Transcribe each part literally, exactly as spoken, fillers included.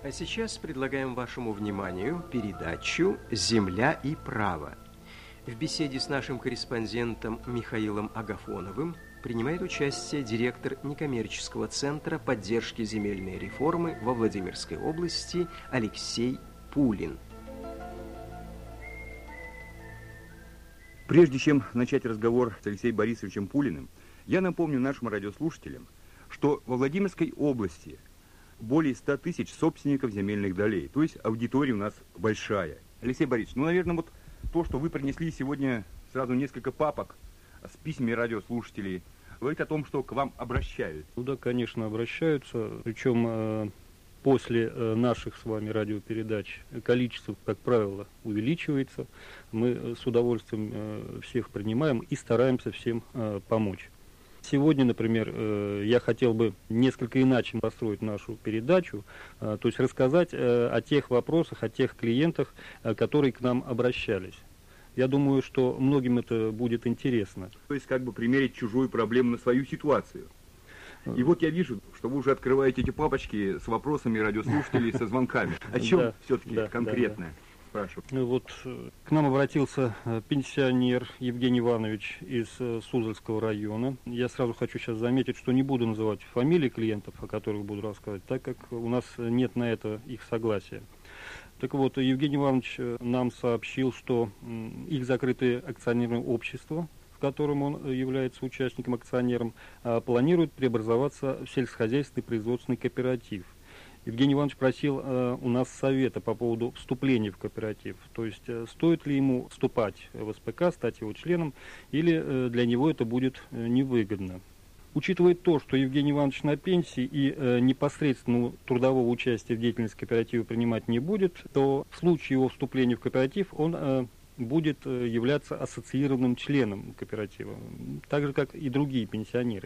А сейчас предлагаем вашему вниманию передачу «Земля и право». В беседе с нашим корреспондентом Михаилом Агафоновым принимает участие директор некоммерческого центра поддержки земельной реформы во Владимирской области Алексей Пулин. Прежде чем начать разговор с Алексеем Борисовичем Пулиным, я напомню нашим радиослушателям, что во Владимирской области более ста тысяч собственников земельных долей, то есть аудитория у нас большая. Алексей Борисович, ну, наверное, вот то, что вы принесли сегодня сразу несколько папок с письмами радиослушателей, говорит о том, что к вам обращаются. Ну да, конечно, обращаются, причем э, после э, наших с вами радиопередач количество, как правило, увеличивается. Мы с удовольствием э, всех принимаем и стараемся всем э, помочь. Сегодня, например, я хотел бы несколько иначе построить нашу передачу, то есть рассказать о тех вопросах, о тех клиентах, которые к нам обращались. Я думаю, что многим это будет интересно. То есть как бы примерить чужую проблему на свою ситуацию. И вот я вижу, что вы уже открываете эти папочки с вопросами радиослушателей, со звонками. О чем да, все-таки да, конкретно? Да, да. Вот к нам обратился пенсионер Евгений Иванович из Суздальского района. Я сразу хочу сейчас заметить, что не буду называть фамилии клиентов, о которых буду рассказывать, так как у нас нет на это их согласия. Так вот, Евгений Иванович нам сообщил, что их закрытое акционерное общество, в котором он является участником, акционером, планирует преобразоваться в сельскохозяйственный производственный кооператив. Евгений Иванович просил э, у нас совета по поводу вступления в кооператив. То есть, э, стоит ли ему вступать в СПК, стать его членом, или э, для него это будет э, невыгодно. Учитывая то, что Евгений Иванович на пенсии и э, непосредственно трудового участия в деятельности кооператива принимать не будет, то в случае его вступления в кооператив он э, будет э, являться ассоциированным членом кооператива, так же, как и другие пенсионеры.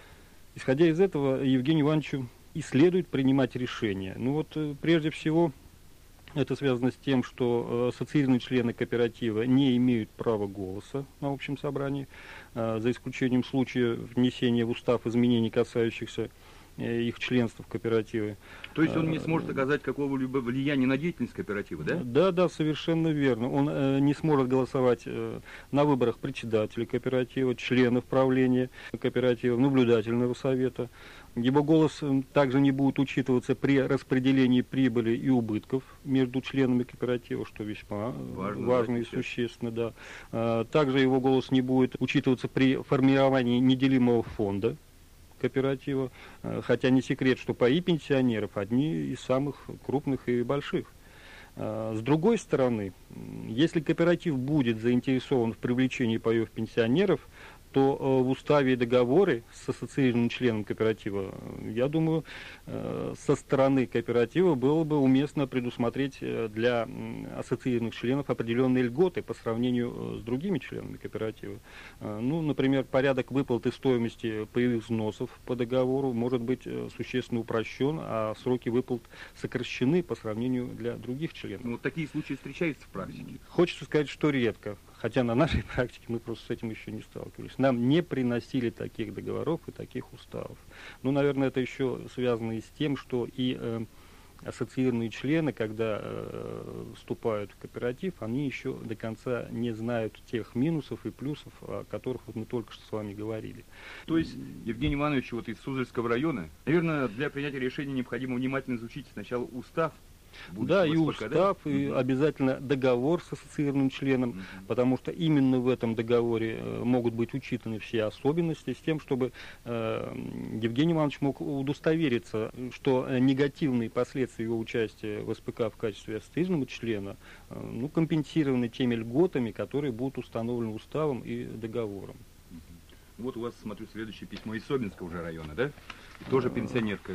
Исходя из этого, Евгению Ивановичу и следует принимать решения. Ну вот, прежде всего, это связано с тем, что ассоциированные члены кооператива не имеют права голоса на общем собрании, за исключением случая внесения в устав изменений, касающихся их членства в кооперативе. То есть он не сможет оказать какого-либо влияния на деятельность кооператива, да? Да, да, совершенно верно. Он э, не сможет голосовать э, на выборах председателя кооператива, членов правления кооператива, наблюдательного совета. Его голос также не будет учитываться при распределении прибыли и убытков между членами кооператива, что весьма важно, важно и существенно. Да. Также его голос не будет учитываться при формировании неделимого фонда кооператива, хотя не секрет, что паи пенсионеров одни из самых крупных и больших. С другой стороны, если кооператив будет заинтересован в привлечении паев пенсионеров, то в уставе и договоры с ассоциированным членом кооператива, я думаю, со стороны кооператива было бы уместно предусмотреть для ассоциированных членов определенные льготы по сравнению с другими членами кооператива. Ну, например, порядок выплаты стоимости паевых взносов по договору может быть существенно упрощен, а сроки выплат сокращены по сравнению для других членов. Ну, вот такие случаи встречаются в практике? Хочется сказать, что редко. Хотя на нашей практике мы просто с этим еще не сталкивались. Нам не приносили таких договоров и таких уставов. Ну, наверное, это еще связано и с тем, что и э, ассоциированные члены, когда э, вступают в кооператив, они еще до конца не знают тех минусов и плюсов, о которых вот мы только что с вами говорили. То есть, Евгений Иванович, вот из Суздальского района, наверное, для принятия решения необходимо внимательно изучить сначала устав. Да, и устав, да? И угу. обязательно договор с ассоциированным членом, угу. потому что именно в этом договоре э, могут быть учитаны все особенности, с тем, чтобы э, Евгений Иванович мог удостовериться, что э, негативные последствия его участия в СПК в качестве ассоциированного члена э, ну, компенсированы теми льготами, которые будут установлены уставом и договором. Угу. Вот у вас, смотрю, следующее письмо из Собинского уже района, да? Тоже пенсионерка.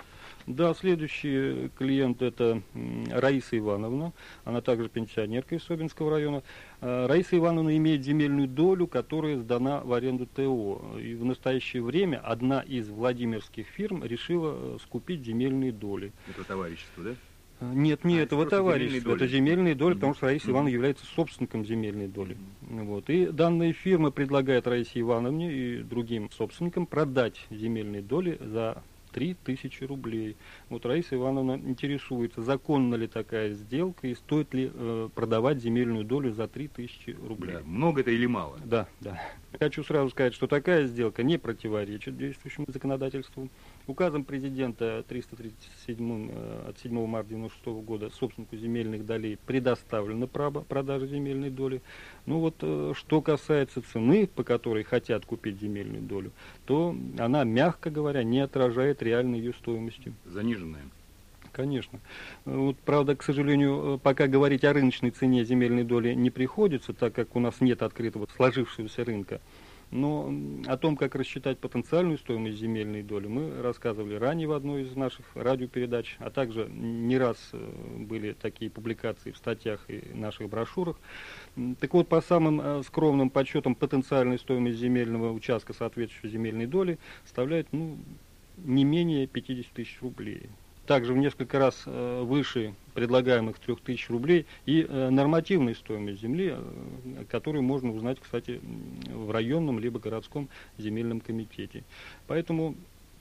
Да, следующий клиент — это Раиса Ивановна, она также пенсионерка из Собинского района. Раиса Ивановна имеет земельную долю, которая сдана в аренду ТО. И в настоящее время одна из владимирских фирм решила скупить земельные доли. Это товарищество, да? Нет, не а, этого товарищества, это земельные доли, mm-hmm. потому что Раиса mm-hmm. Ивановна является собственником земельной доли. Mm-hmm. Вот. И данная фирма предлагает Раисе Ивановне и другим собственникам продать земельные доли за три тысячи рублей. Вот Раиса Ивановна интересуется, законна ли такая сделка и стоит ли э, продавать земельную долю за три тысячи рублей. Да, много это или мало? Да, да. Хочу сразу сказать, что такая сделка не противоречит действующему законодательству. Указом президента триста тридцать семь от седьмого марта девяносто шестого года собственнику земельных долей предоставлено право продажи земельной доли. Ну вот, что касается цены, по которой хотят купить земельную долю, то она, мягко говоря, не отражает реальной ее стоимости. Заниженная. Конечно. Вот, правда, к сожалению, пока говорить о рыночной цене земельной доли не приходится, так как у нас нет открытого сложившегося рынка. Но о том, как рассчитать потенциальную стоимость земельной доли, мы рассказывали ранее в одной из наших радиопередач, а также не раз были такие публикации в статьях и наших брошюрах. Так вот, по самым скромным подсчетам, потенциальная стоимость земельного участка, соответствующей земельной доли, составляет ну, не менее пятьдесят тысяч рублей. Также в несколько раз э, выше предлагаемых трех тысяч рублей и э, нормативная стоимость земли, э, которую можно узнать, кстати, в районном либо городском земельном комитете. Поэтому,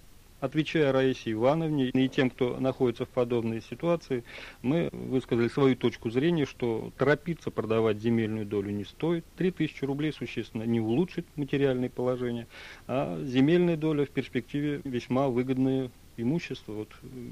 отвечая Раисе Ивановне и тем, кто находится в подобной ситуации, мы высказали свою точку зрения, что торопиться продавать земельную долю не стоит. три тысячи рублей существенно не улучшит материальное положение, а земельная доля в перспективе весьма выгодная имущество, вот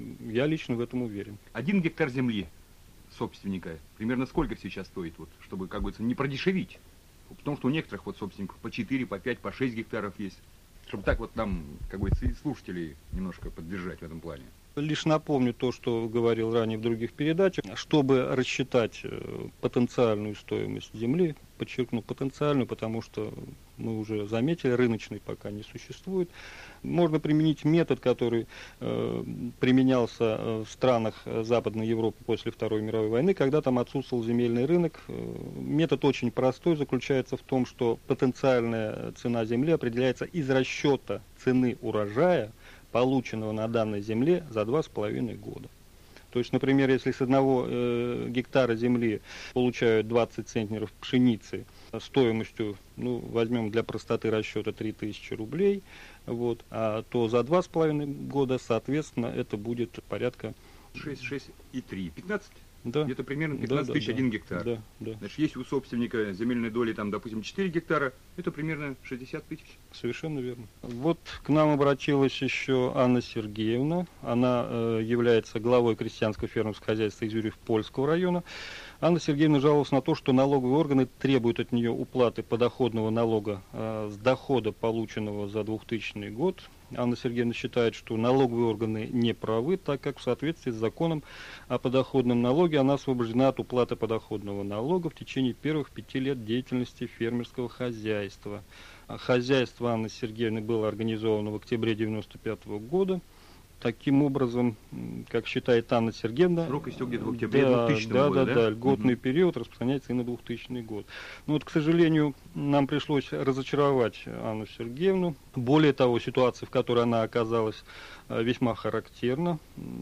я лично в этом уверен. Один гектар земли собственника примерно сколько сейчас стоит, вот, чтобы, как говорится, не продешевить? Потому что у некоторых вот собственников по четыре, по пять, по шесть гектаров есть. Чтобы так вот нам, как говорится, и слушателей немножко поддержать в этом плане. Лишь напомню то, что говорил ранее в других передачах. Чтобы рассчитать потенциальную стоимость земли, подчеркну потенциальную, потому что мы уже заметили, рыночной пока не существует, можно применить метод, который э, применялся в странах Западной Европы после Второй мировой войны, когда там отсутствовал земельный рынок. Метод очень простой, заключается в том, что потенциальная цена земли определяется из расчета цены урожая, полученного на данной земле за два с половиной года. То есть, например, если с одного э, гектара земли получают двадцать центнеров пшеницы стоимостью, ну, возьмем для простоты расчета три тысячи рублей, вот, а, то за два с половиной года, соответственно, это будет порядка... шесть, шесть и три, пятнадцать? Да. Где-то примерно пятнадцать да, тысяч да, один гектар. Да, да. Значит, если у собственника земельной доли, там, допустим, четыре гектара, это примерно шестьдесят тысяч. Совершенно верно. Вот к нам обратилась еще Анна Сергеевна. Она э, является главой крестьянского фермерского хозяйства Изюрьев-Польского района. Анна Сергеевна жаловалась на то, что налоговые органы требуют от нее уплаты подоходного налога э, с дохода, полученного за двухтысячный год. Анна Сергеевна считает, что налоговые органы не правы, так как в соответствии с законом о подоходном налоге она освобождена от уплаты подоходного налога в течение первых пяти лет деятельности фермерского хозяйства. Хозяйство Анны Сергеевны было организовано в октябре девяносто пятого года. Таким образом, как считает Анна Сергеевна, срок истек где-то в октябре да, двухтысячного да, года, да, да? да, льготный Угу. период распространяется и на двухтысячный год. Но вот, к сожалению, нам пришлось разочаровать Анну Сергеевну. Более того, ситуация, в которой она оказалась, весьма характерна.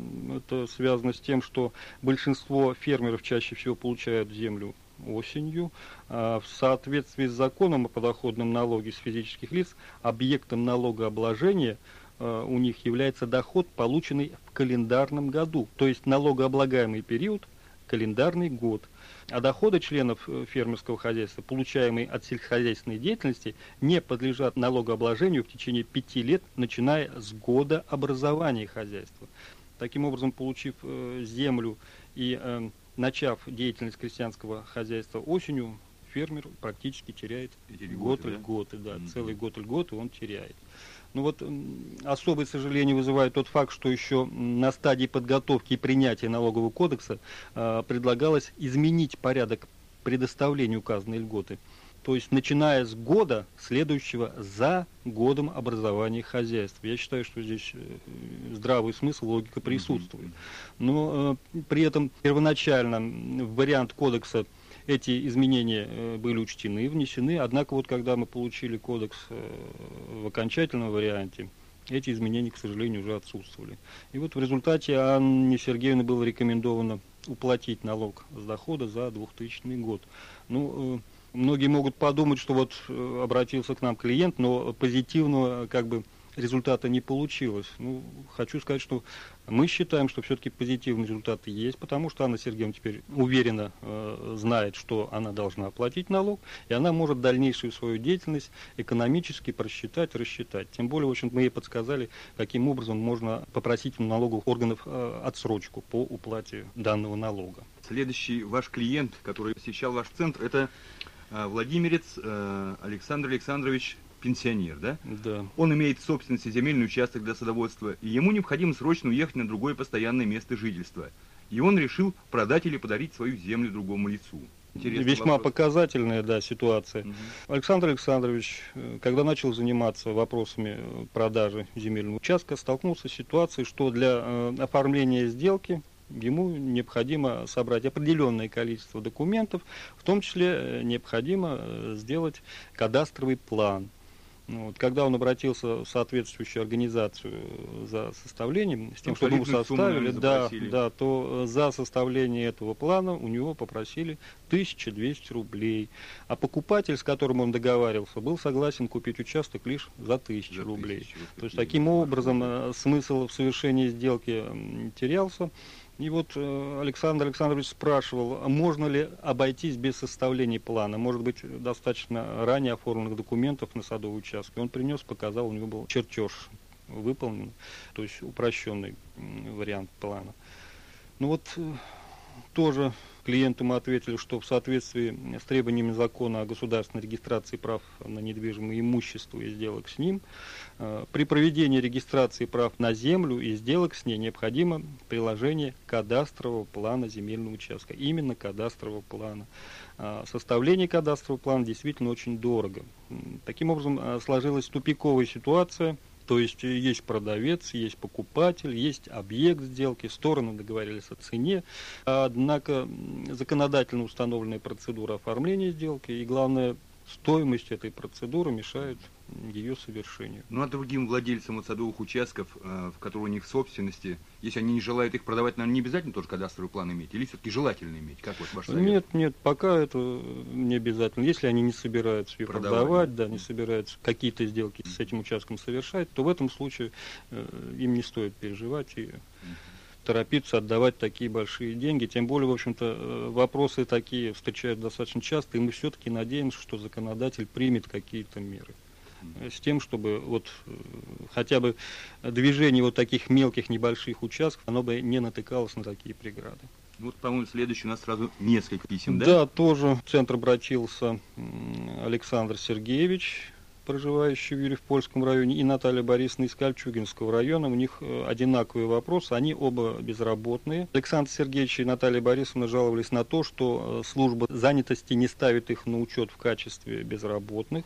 Это связано с тем, что большинство фермеров чаще всего получают землю осенью. В соответствии с законом о подоходном налоге с физических лиц объектом налогообложения у них является доход, полученный в календарном году, то есть налогооблагаемый период – календарный год. А доходы членов фермерского хозяйства, получаемые от сельскохозяйственной деятельности, не подлежат налогообложению в течение пяти лет, начиная с года образования хозяйства. Таким образом, получив э, землю и э, начав деятельность крестьянского хозяйства осенью, фермер практически теряет год льготы, да, mm-hmm. целый год льготы он теряет. Ну вот особое сожаление вызывает тот факт, что еще на стадии подготовки и принятия налогового кодекса э, предлагалось изменить порядок предоставления указанной льготы. То есть начиная с года, следующего за годом образования хозяйства. Я считаю, что здесь здравый смысл, логика присутствует. Но э, при этом первоначально в вариант кодекса эти изменения были учтены, внесены, однако вот когда мы получили кодекс в окончательном варианте, эти изменения, к сожалению, уже отсутствовали. И вот в результате Анне Сергеевне было рекомендовано уплатить налог с дохода за двухтысячный год. Ну, многие могут подумать, что вот обратился к нам клиент, но позитивного как бы результата не получилось. Ну, хочу сказать, что мы считаем, что все-таки позитивные результаты есть, потому что Анна Сергеевна теперь уверенно э, знает, что она должна оплатить налог, и она может дальнейшую свою деятельность экономически просчитать, рассчитать. Тем более, в общем, мы ей подсказали, каким образом можно попросить у налоговых органов э, отсрочку по уплате данного налога. Следующий ваш клиент, который посещал ваш центр, это э, владимирец э, Александр Александрович, пенсионер, да? Да. Он имеет в собственности земельный участок для садоводства, и ему необходимо срочно уехать на другое постоянное место жительства. И он решил продать или подарить свою землю другому лицу. Интересный Весьма вопрос. Показательная, да, ситуация. Угу. Александр Александрович, когда начал заниматься вопросами продажи земельного участка, столкнулся с ситуацией, что для э, оформления сделки ему необходимо собрать определенное количество документов, в том числе необходимо сделать кадастровый план. Вот, когда он обратился в соответствующую организацию за составлением, с тем, ну, чтобы ему составили, сумму, да, да, то за составление этого плана у него попросили тысячу двести рублей. А покупатель, с которым он договаривался, был согласен купить участок лишь за тысячу за рублей. Тысячу, то есть таким образом хорошо. Смысл в совершении сделки терялся. И вот Александр Александрович спрашивал, можно ли обойтись без составления плана, может быть, достаточно ранее оформленных документов на садовый участок. Он принес, показал, у него был чертеж выполнен, то есть упрощенный вариант плана. Ну вот тоже клиенту мы ответили, что в соответствии с требованиями закона о государственной регистрации прав на недвижимое имущество и сделок с ним, при проведении регистрации прав на землю и сделок с ней необходимо приложение кадастрового плана земельного участка, именно кадастрового плана. Составление кадастрового плана действительно очень дорого. Таким образом, сложилась тупиковая ситуация. То есть есть продавец, есть покупатель, есть объект сделки, стороны договорились о цене, однако законодательно установленная процедура оформления сделки и, главное, стоимость этой процедуры мешает ее совершению. Ну а другим владельцам вот садовых участков, в которые у них в собственности, если они не желают их продавать, наверное, не обязательно тоже кадастровый план иметь, или все-таки желательно иметь? Как вот ваш совет? Нет, нет, пока это не обязательно. Если они не собираются ее продавать, продавать да, не собираются какие-то сделки с этим участком совершать, то в этом случае э, им не стоит переживать и торопиться отдавать такие большие деньги. Тем более, в общем-то, вопросы такие встречают достаточно часто, и мы все-таки надеемся, что законодатель примет какие-то меры с тем, чтобы вот хотя бы движение вот таких мелких небольших участков, оно бы не натыкалось на такие преграды. Вот, по-моему, следующий у нас сразу несколько писем, да? Да, тоже в центр обратился Александр Сергеевич, проживающий в Юрьев-Польском районе, и Наталья Борисовна из Кольчугинского района. У них одинаковые вопросы, они оба безработные. Александр Сергеевич и Наталья Борисовна жаловались на то, что служба занятости не ставит их на учет в качестве безработных.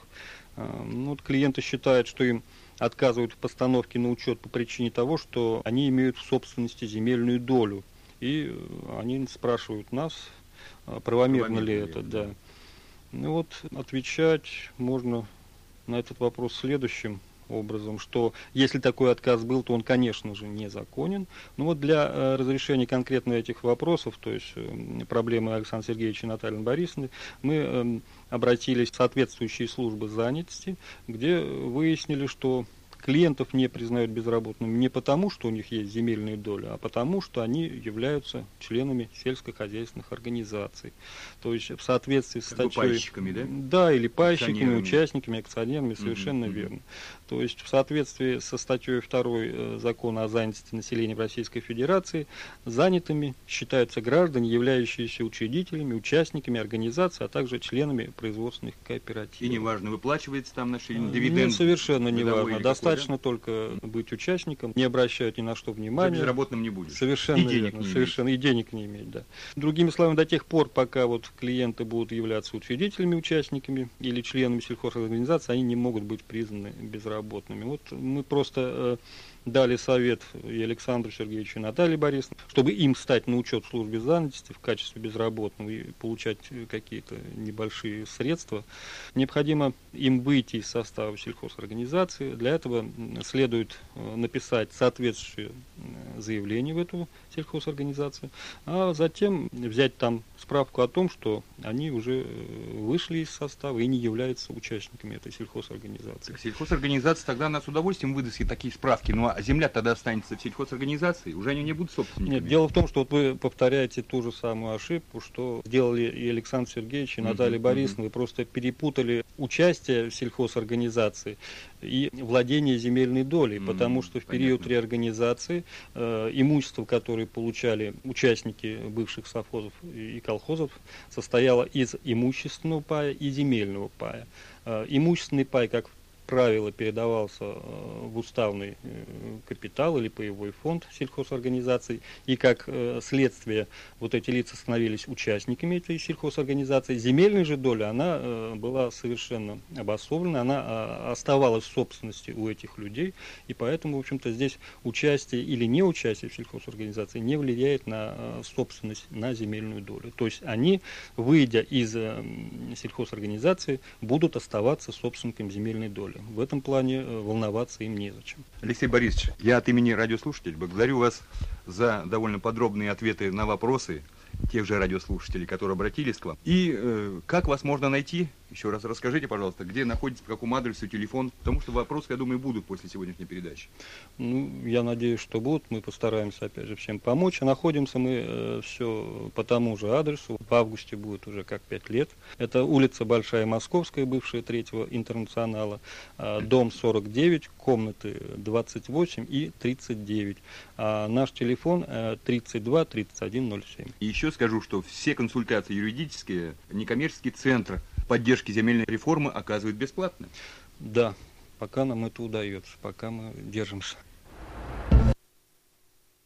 Ну, вот клиенты считают, что им отказывают в постановке на учет по причине того, что они имеют в собственности земельную долю. И они спрашивают нас, правомерно, правомерно ли это. Да. Да. Ну вот отвечать можно на этот вопрос следующим образом, что если такой отказ был, то он, конечно же, незаконен. Но вот для э, разрешения конкретно этих вопросов, то есть э, проблемы Александра Сергеевича и Натальи Борисовны, мы э, обратились в соответствующие службы занятости, где выяснили, что клиентов не признают безработными не потому, что у них есть земельные доли, а потому, что они являются членами сельскохозяйственных организаций. То есть в соответствии с статьей... Пайщиками, да? Да, или пайщиками, участниками, акционерами, совершенно mm-hmm. верно. То есть в соответствии со статьей второй закона о занятости населения в Российской Федерации занятыми считаются граждане, являющиеся учредителями, участниками организации, а также членами производственных кооперативов. И неважно, выплачивается там наши дивиденды? Нет, совершенно неважно. Достаточно только быть участником, не обращают ни на что внимания. Безработным не будет. Совершенно и денег верно, не совершенно, и денег не иметь, да. Другими словами, до тех пор, пока вот клиенты будут являться учредителями, участниками или членами сельхозорганизации, они не могут быть признаны безработными. Вот мы просто э, дали совет и Александру Сергеевичу, и Наталье Борисовне, чтобы им стать на учет в службе занятости в качестве безработного и получать какие-то небольшие средства. Необходимо им выйти из состава сельхозорганизации. Для этого следует написать соответствующее заявление в эту сельхозорганизацию, а затем взять там справку о том, что они уже вышли из состава и не являются участниками этой сельхозорганизации. Сельхозорганизация тогда она с удовольствием выдаст и такие справки, ну а земля тогда останется в сельхозорганизации, уже они не будут собственниками. Нет, дело в том, что вот вы повторяете ту же самую ошибку, что сделали и Александр Сергеевич, и Наталья uh-huh, Борисовна, uh-huh. вы просто перепутали участие в сельхозорганизации и владение земельной долей, mm, потому что в период понятно. реорганизации э, имущество, которое получали участники бывших совхозов и колхозов, состояло из имущественного пая и земельного пая. Э, имущественный пай, как правило, передавался э, в уставный э, капитал или паевой фонд сельхозорганизаций, и как э, следствие вот эти лица становились участниками этой сельхозорганизации. Земельная же доля, она э, была совершенно обособлена, она э, оставалась в собственности у этих людей, и поэтому, в общем-то, здесь участие или неучастие в сельхозорганизации не влияет на э, собственность, на земельную долю. То есть они, выйдя из э, сельхозорганизации, будут оставаться собственниками земельной доли. В этом плане волноваться им незачем. Алексей Борисович, я от имени радиослушателей благодарю вас за довольно подробные ответы на вопросы тех же радиослушателей, которые обратились к вам. И э, как вас можно найти? Еще раз расскажите, пожалуйста, где находится, по какому адресу, телефон, потому что вопросы, я думаю, будут после сегодняшней передачи. Ну, я надеюсь, что будут. Мы постараемся, опять же, всем помочь. А находимся мы э, все по тому же адресу. В августе будет уже как пять лет. Это улица Большая Московская, бывшая Третьего Интернационала, э, дом сорок девять, комнаты двадцать восемь и тридцать девять. А наш телефон э, тридцать два тридцать один ноль семь. И еще скажу, что все консультации юридические, некоммерческий центр поддержки земельной реформы оказывает бесплатно. Да, пока нам это удается, пока мы держимся.